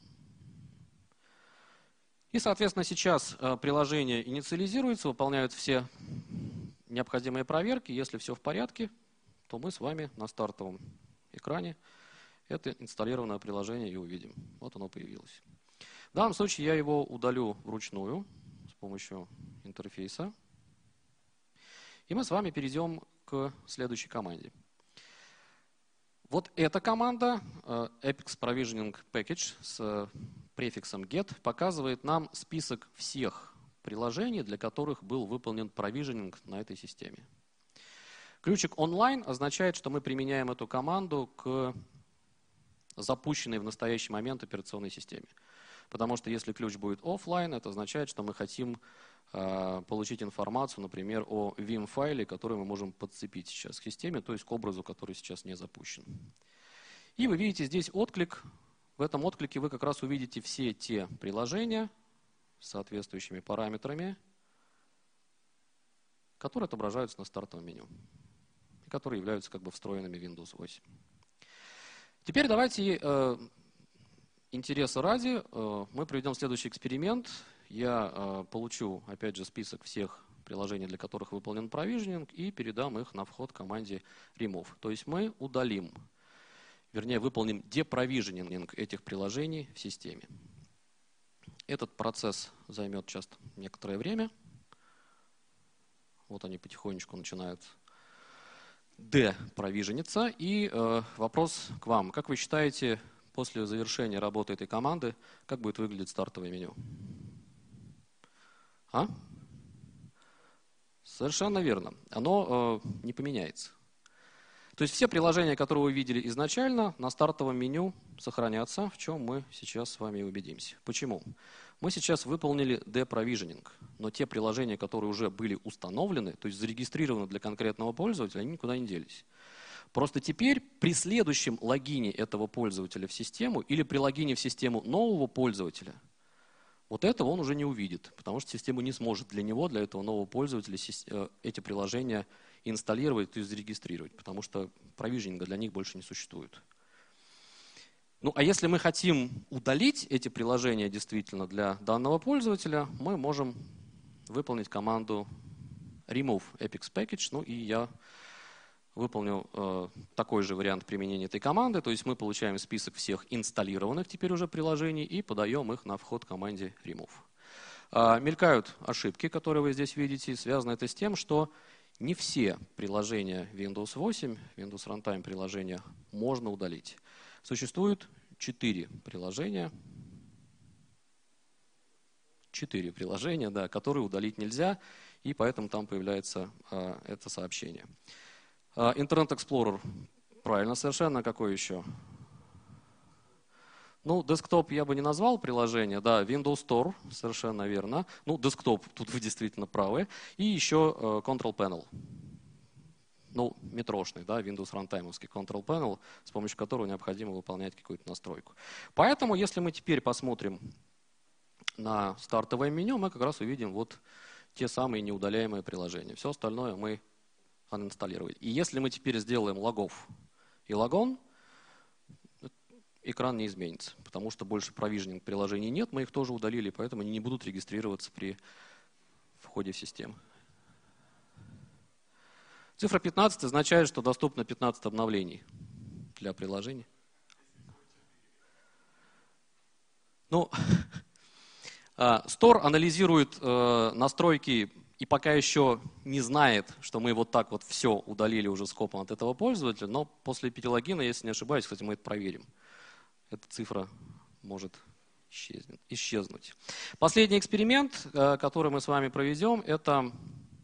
И, соответственно, сейчас приложение инициализируется, выполняют все необходимые проверки. Если все в порядке, то мы с вами на стартовом экране это инсталлированное приложение и увидим. Вот оно появилось. В данном случае я его удалю вручную с помощью интерфейса. И мы с вами перейдем к следующей команде. Вот эта команда, Apex Provisioning Package с префиксом get, показывает нам список всех приложений, для которых был выполнен провиженинг на этой системе. Ключик online означает, что мы применяем эту команду к запущенной в настоящий момент операционной системе. Потому что если ключ будет офлайн, это означает, что мы хотим получить информацию, например, о Vim-файле, который мы можем подцепить сейчас к системе, то есть к образу, который сейчас не запущен. И вы видите здесь отклик. В этом отклике вы как раз увидите все те приложения с соответствующими параметрами, которые отображаются на стартовом меню, и которые являются как бы встроенными в Windows 8. Теперь давайте, интереса ради, мы проведем следующий эксперимент. Я получу, опять же, список всех приложений, для которых выполнен провижнинг, и передам их на вход команде remove. То есть мы удалим, вернее, выполним депровижнинг этих приложений в системе. Этот процесс займет сейчас некоторое время. Вот они потихонечку начинают депровижниться. И вопрос к вам. Как вы считаете, после завершения работы этой команды, как будет выглядеть стартовое меню? Совершенно верно. Оно не поменяется. То есть все приложения, которые вы видели изначально, на стартовом меню сохранятся, в чем мы сейчас с вами убедимся. Почему? Мы сейчас выполнили депровижнинг, но те приложения, которые уже были установлены, то есть зарегистрированы для конкретного пользователя, они никуда не делись. Просто теперь при следующем логине этого пользователя в систему или при логине в систему нового пользователя, вот этого он уже не увидит, потому что система не сможет для него, для этого нового пользователя эти приложения инсталлировать, то есть зарегистрировать, потому что провижнинга для них больше не существует. Ну, а если мы хотим удалить эти приложения действительно для данного пользователя, мы можем выполнить команду remove apex package, ну и я выполню такой же вариант применения этой команды, то есть мы получаем список всех инсталлированных теперь уже приложений и подаем их на вход команде remove. Мелькают ошибки, которые вы здесь видите, связано это с тем, что не все приложения Windows 8, Windows Runtime приложения можно удалить. Существует 4 приложения, да, которые удалить нельзя, и поэтому там появляется это сообщение. Internet Explorer, правильно совершенно, какой еще? Ну, десктоп я бы не назвал приложение, да, Windows Store, совершенно верно. Ну, десктоп, тут вы действительно правы. И еще Control Panel. Ну, метрошный, да, Windows Runtime-овский Control Panel, с помощью которого необходимо выполнять какую-то настройку. Поэтому, если мы теперь посмотрим на стартовое меню, мы как раз увидим вот те самые неудаляемые приложения. Все остальное мы анинсталлировали. И если мы теперь сделаем логов и логон, экран не изменится, потому что больше провижнинг приложений нет, мы их тоже удалили, поэтому они не будут регистрироваться при входе в систему. Цифра 15 означает, что доступно 15 обновлений для приложений. Ну, Store анализирует настройки и пока еще не знает, что мы вот так вот все удалили уже скопом от этого пользователя, но после эпилогина, если не ошибаюсь, кстати, мы это проверим. Эта цифра может исчезнуть. Последний эксперимент, который мы с вами проведем, это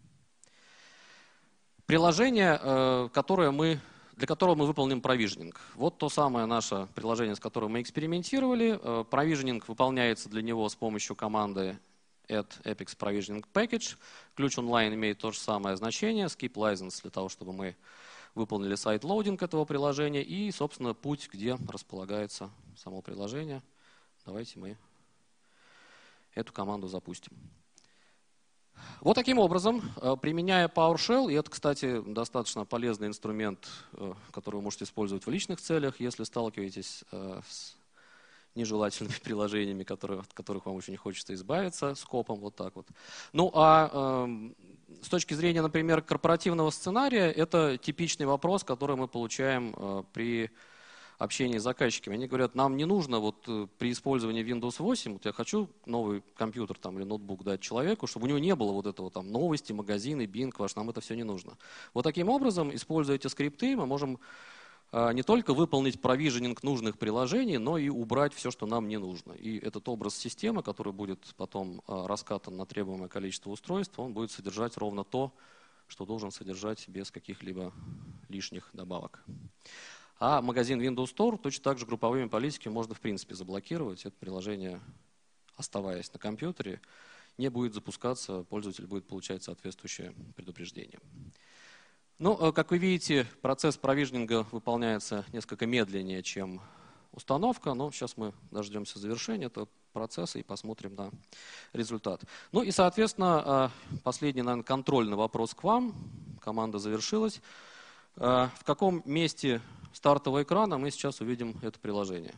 приложение, для которого мы выполним провижнинг. Вот то самое наше приложение, с которым мы экспериментировали. Провижнинг выполняется для него с помощью команды add apex provisioning package. Ключ онлайн имеет то же самое значение, skip license для того, чтобы мы выполнили сайт-лоудинг этого приложения и, собственно, путь, где располагается само приложение. Давайте мы эту команду запустим. Вот таким образом, применяя PowerShell, и это, кстати, достаточно полезный инструмент, который вы можете использовать в личных целях, если сталкиваетесь с нежелательными приложениями, от которых вам очень хочется избавиться, скопом, вот так вот. Ну, а с точки зрения, например, корпоративного сценария, это типичный вопрос, который мы получаем при общении с заказчиками. Они говорят, нам не нужно вот при использовании Windows 8, вот я хочу новый компьютер там, или ноутбук дать человеку, чтобы у него не было вот этого там новости, магазины, Bing ваш, нам это все не нужно. Вот таким образом, используя эти скрипты, мы можем не только выполнить провижнинг нужных приложений, но и убрать все, что нам не нужно. И этот образ системы, который будет потом раскатан на требуемое количество устройств, он будет содержать ровно то, что должен содержать без каких-либо лишних добавок. А магазин Windows Store точно так же групповыми политиками можно в принципе заблокировать. Это приложение, оставаясь на компьютере, не будет запускаться, пользователь будет получать соответствующее предупреждение. Ну, как вы видите, процесс провижнинга выполняется несколько медленнее, чем установка, но сейчас мы дождемся завершения этого процесса и посмотрим на результат. Ну и, соответственно, последний, наверное, контрольный вопрос к вам. Команда завершилась. В каком месте стартового экрана мы сейчас увидим это приложение?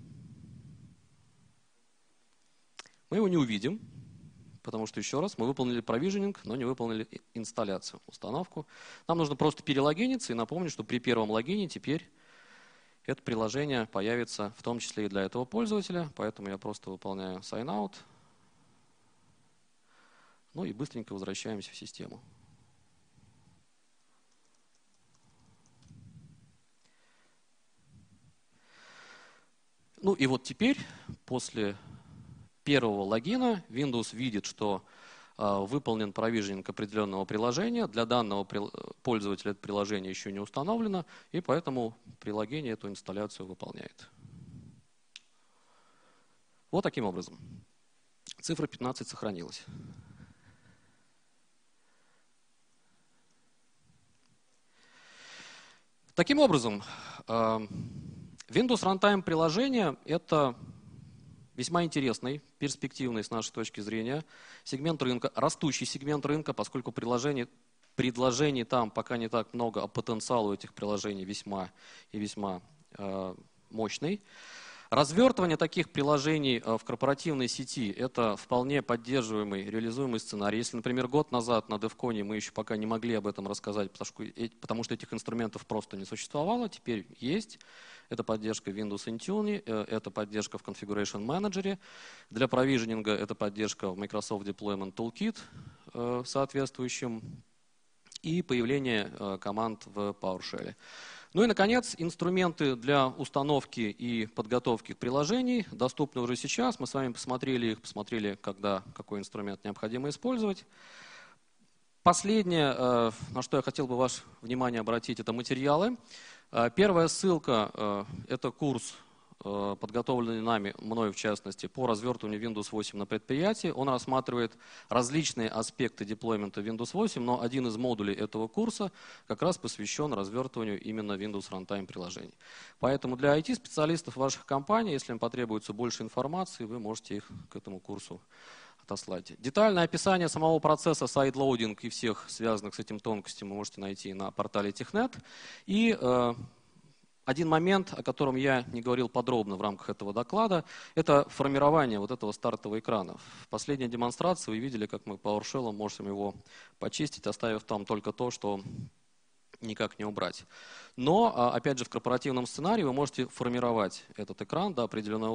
Мы его не увидим, потому что, еще раз, мы выполнили провиженинг, но не выполнили инсталляцию, установку. Нам нужно просто перелогиниться и напомнить, что при первом логине теперь это приложение появится в том числе и для этого пользователя, поэтому я просто выполняю sign out. Ну и быстренько возвращаемся в систему. Ну и вот теперь, после первого логина, Windows видит, что выполнен провиженинг определенного приложения. Для данного пользователя это приложение еще не установлено, и поэтому приложение эту инсталляцию выполняет. Вот таким образом. Цифра 15 сохранилась. Таким образом, Windows Runtime приложение – это весьма интересный, перспективный с нашей точки зрения сегмент рынка, растущий сегмент рынка, поскольку предложений там пока не так много, а потенциал у этих приложений весьма и весьма мощный. Развертывание таких приложений в корпоративной сети – это вполне поддерживаемый, реализуемый сценарий. Если, например, год назад на DevCon мы еще пока не могли об этом рассказать, потому что этих инструментов просто не существовало, теперь есть. Это поддержка Windows Intune, это поддержка в Configuration Manager. Для провиженинга это поддержка в Microsoft Deployment Toolkit соответствующим и появление команд в PowerShell. Ну и, наконец, инструменты для установки и подготовки к приложений доступны уже сейчас. Мы с вами посмотрели, когда какой инструмент необходимо использовать. Последнее, на что я хотел бы ваше внимание обратить, это материалы. Первая ссылка – это курс, подготовленный мной в частности, по развертыванию Windows 8 на предприятии. Он рассматривает различные аспекты деплоймента Windows 8, но один из модулей этого курса как раз посвящен развертыванию именно Windows Runtime приложений. Поэтому для IT-специалистов ваших компаний, если им потребуется больше информации, вы можете их к этому курсу отослать. Детальное описание самого процесса сайдлоудинг и всех связанных с этим тонкостей вы можете найти на портале Технет. И один момент, о котором я не говорил подробно в рамках этого доклада, это формирование вот этого стартового экрана. В последней демонстрации вы видели, как мы PowerShell можем его почистить, оставив там только то, что никак не убрать. Но, опять же, в корпоративном сценарии вы можете формировать этот экран до определенного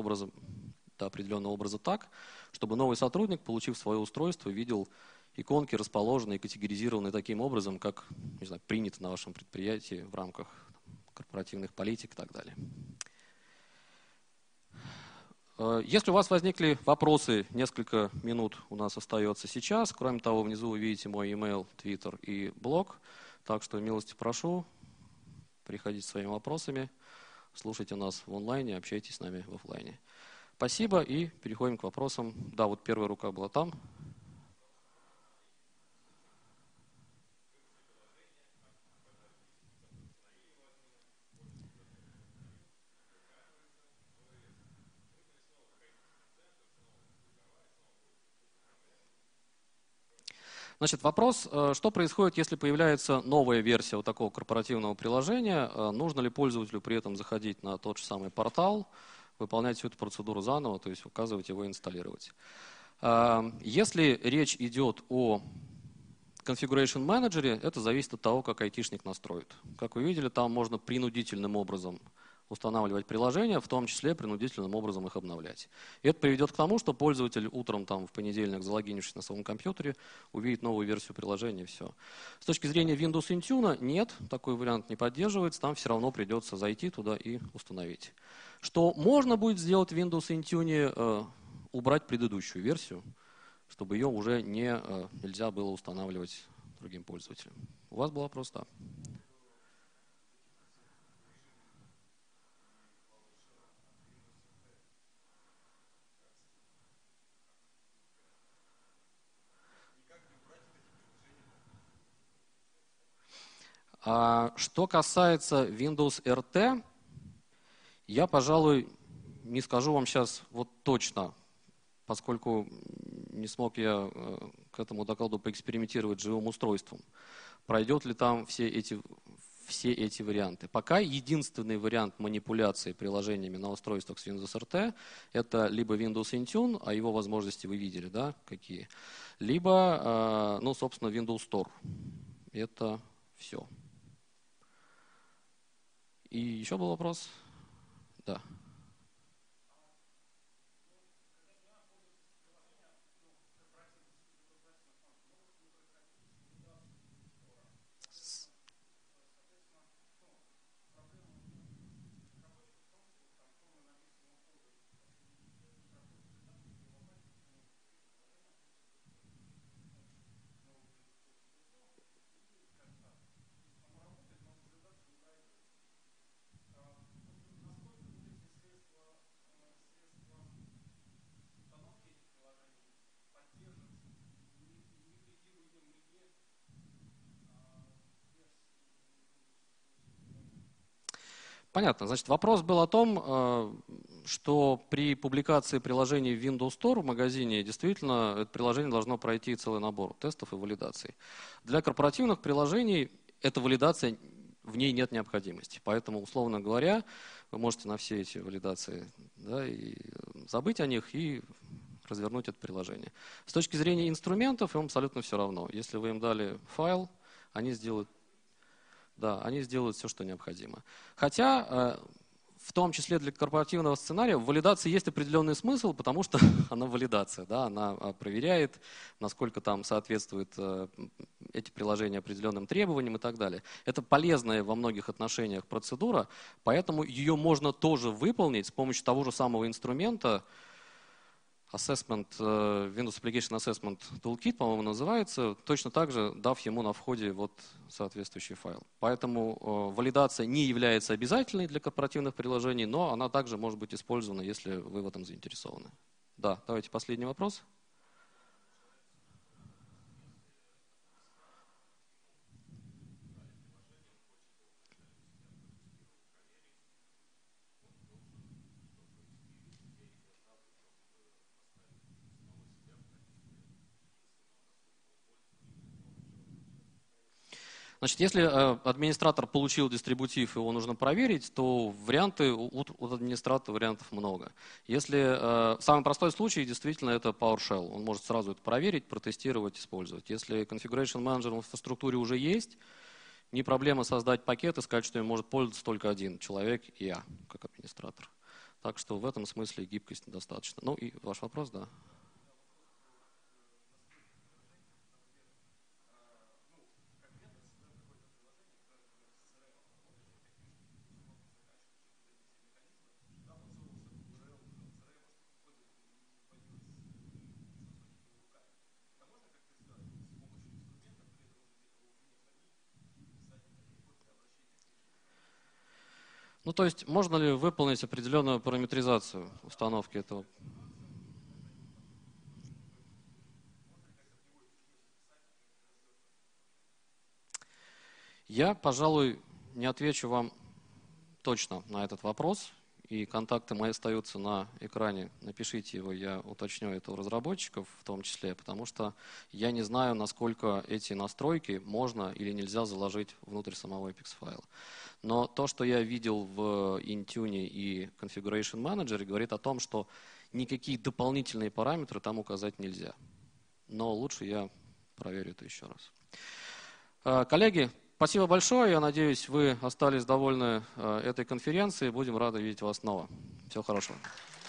образа так, чтобы новый сотрудник, получив свое устройство, видел иконки, расположенные и категоризированные таким образом, как, не знаю, принято на вашем предприятии в рамках корпоративных политик и так далее. Если у вас возникли вопросы, несколько минут у нас остается сейчас. Кроме того, внизу вы видите мой email, Twitter и блог. Так что милости прошу, приходите с своими вопросами, слушайте нас в онлайне, общайтесь с нами в офлайне. Спасибо и переходим к вопросам. Да, вот первая рука была там. Значит, вопрос, что происходит, если появляется новая версия вот такого корпоративного приложения, нужно ли пользователю при этом заходить на тот же самый портал, выполнять всю эту процедуру заново, то есть указывать его, инсталлировать. Если речь идет о Configuration Manager, это зависит от того, как айтишник настроит. Как вы видели, там можно принудительным образом устанавливать приложения, в том числе принудительным образом их обновлять. И это приведет к тому, что пользователь утром в понедельник, залогинившись на своем компьютере, увидит новую версию приложения и все. С точки зрения Windows Intune нет, такой вариант не поддерживается, там все равно придется зайти туда и установить. Что можно будет сделать в Windows Intune, убрать предыдущую версию, чтобы ее уже нельзя было устанавливать другим пользователям. У вас был вопрос, да? Что касается Windows RT, я, пожалуй, не скажу вам сейчас вот точно, поскольку не смог я к этому докладу поэкспериментировать с живым устройством. Пройдет ли там все эти варианты? Пока единственный вариант манипуляции приложениями на устройствах с Windows RT это либо Windows Intune, а его возможности вы видели, да, какие, либо, ну, собственно, Windows Store. Это все. И еще был вопрос? Да. Понятно. Значит, вопрос был о том, что при публикации приложений в Windows Store в магазине действительно это приложение должно пройти целый набор тестов и валидаций. Для корпоративных приложений эта валидация, в ней нет необходимости. Поэтому, условно говоря, вы можете на все эти валидации, да, и забыть о них и развернуть это приложение. С точки зрения инструментов им абсолютно все равно. Если вы им дали файл, они сделают. Да, они сделают все, что необходимо. Хотя, в том числе для корпоративного сценария, в валидации есть определенный смысл, потому что она валидация, да, она проверяет, насколько там соответствуют эти приложения определенным требованиям и так далее. Это полезная во многих отношениях процедура, поэтому ее можно тоже выполнить с помощью того же самого инструмента, Assessment, Windows Application Assessment Toolkit, по-моему, называется, точно так же дав ему на входе вот соответствующий файл. Поэтому валидация не является обязательной для корпоративных приложений, но она также может быть использована, если вы в этом заинтересованы. Да, давайте последний вопрос. Значит, если администратор получил дистрибутив, его нужно проверить, то варианты у администратора вариантов много. Если самый простой случай, действительно, это PowerShell. Он может сразу это проверить, протестировать, использовать. Если Configuration Manager в инфраструктуре уже есть, не проблема создать пакет и сказать, что им может пользоваться только один человек, и я, как администратор. Так что в этом смысле гибкости достаточно. Ну и ваш вопрос, да. Ну, то есть, можно ли выполнить определенную параметризацию установки этого? Я, пожалуй, не отвечу вам точно на этот вопрос, и контакты мои остаются на экране. Напишите его, я уточню это у разработчиков в том числе, потому что я не знаю, насколько эти настройки можно или нельзя заложить внутрь самого Apex файла. Но то, что я видел в Intune и Configuration Manager, говорит о том, что никакие дополнительные параметры там указать нельзя. Но лучше я проверю это еще раз. Коллеги, спасибо большое. Я надеюсь, вы остались довольны этой конференцией. Будем рады видеть вас снова. Всего хорошего.